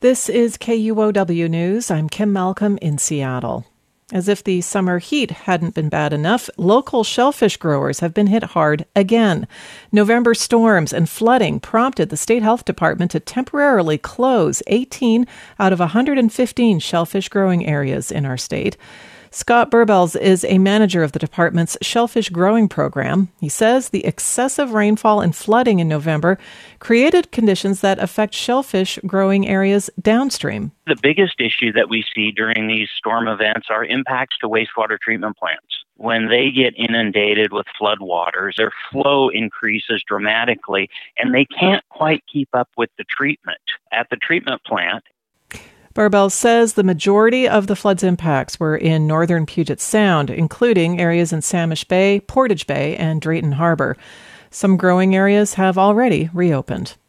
This is KUOW News. I'm Kim Malcolm in Seattle. As if the summer heat hadn't been bad enough, local shellfish growers have been hit hard again. November storms and flooding prompted the State Health Department to temporarily close 18 out of 115 shellfish growing areas in our state. Scott Burbells is a manager of the department's shellfish growing program. He says the excessive rainfall and flooding in November created conditions that affect shellfish growing areas downstream. The biggest issue that we see during these storm events are impacts to wastewater treatment plants. When they get inundated with floodwaters, their flow increases dramatically, and they can't quite keep up with the treatment at the treatment plant. Burbells says the majority of the flood's impacts were in northern Puget Sound, including areas in Samish Bay, Portage Bay, and Drayton Harbor. Some growing areas have already reopened.